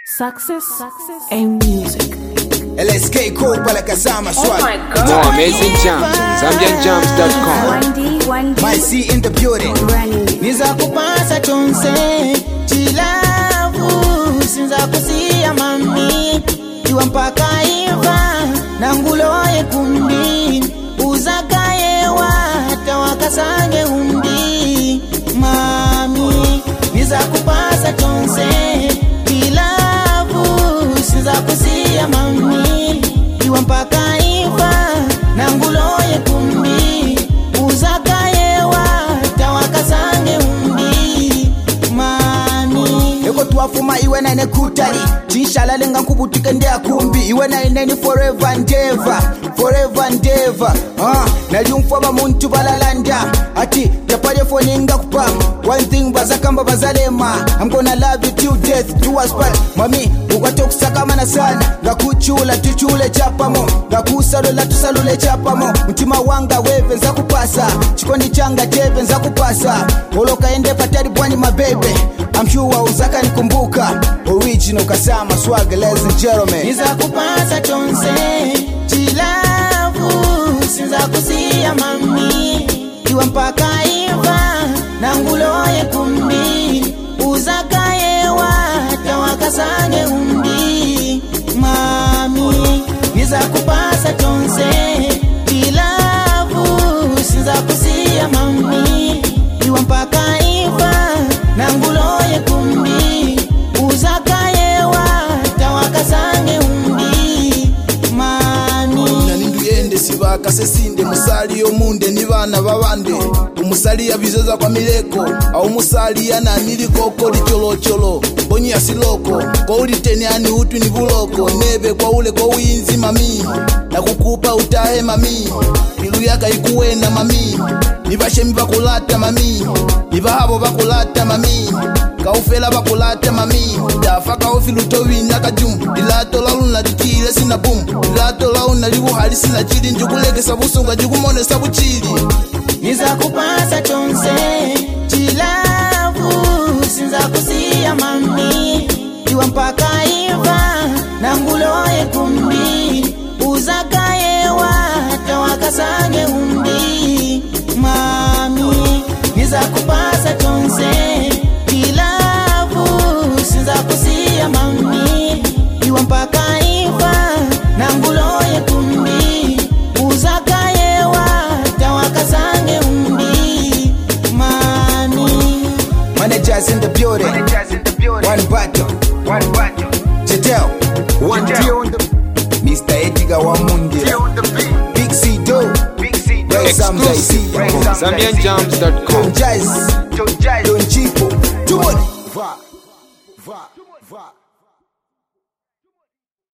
Success and music. LSK Kopa like Kasama Swag. Oh my God. More amazing jams on ZambianJams.com. One D. My C in the building. Running. Niza kupasa chonse chilavu sinza kusia mami iwa mpaka iva na nguloye kumbi uzakayewa hata wakasange umbi mami niza kupasa chonse chilavu sinza kusia mami iwa mpaka iva na nguloye kumbi uzakayewa hata wakasange umbi mami Eko tuwafuma iwe na ine kutari Chinshala lenga nkubutike ndea kumbi Iwe na ine ni forever and ever. Forever and ever. Nali umfaba muntu balalanda Ati yapare phone inga kupam. One thing bazakamba bazalema I'm gonna love you till death do us part. Mami ukatokusaka mana sana Ngakuchula tuchule chapamo Ngakusalola tusalule chapamo Mtima wanga weve nza kupasa Chikondi changa jeve nza kupasa Oloka ende patari bwani mabebe I'm sure uzaka nikumbuka Original Kasama Swag, ladies and gentlemen. Niza kupasa chonse chilavu sinza kusia mami iwa mpaka iva na nguloye kumbi uzakayewa hata wakasange umbi mami niza kupasa chonse chilavu sinza kusia mami iwa mpaka iva na nguloye kumbi uzakayewa hata wakasange umbi mami nanindu yende sibaka sesinde musali yomunde ni bana babande umusali yabizoza kwa mileko au musali yananiliko koli cholo bonyi asiloko kwa uliteni ani utu ni buloko nebe kwa ule kwa uinzi mami na kukupa utahe mami ilu yaka ikuwena mami nibashemi bakulata mami nibahabo bakulata mami kaufela bakulata mami dafa kaufiluto wina kajum dilato launa dikile sina boom dilato launa libu hali sina chili njukulekesa busunga jukumone sabu chili niza kupasa chonse chilavu sinza kusia mami iwa mpaka iva na nguloye kumbi uzakayewa hata wakasange umbi mami niza kupasa chonse chilavu sinza kusia mami iwa mpaka iva na nguloye kumbi uzakayewa hata wakasange umbi mami Managers in the building. One battle. Chetel. One D on the Mr. Edgar Wamundira. Big C Do. Exclusive from ZambianJams.com. Don't Jazz. Don't Chipo. Too much. Va.